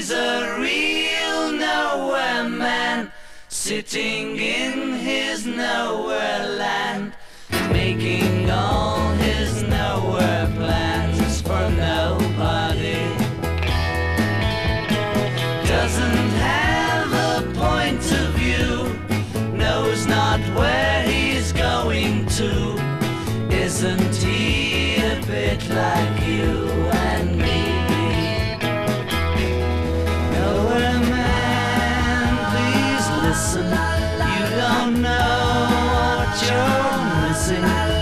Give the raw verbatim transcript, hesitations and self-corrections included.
He's a real nowhere man, sitting in his nowhere land, making all his nowhere plans for nobody. Doesn't have a point of view, knows not where he's going to. Isn't he a bit like you and me? Nowhere man, please listen. You don't know what you're missing.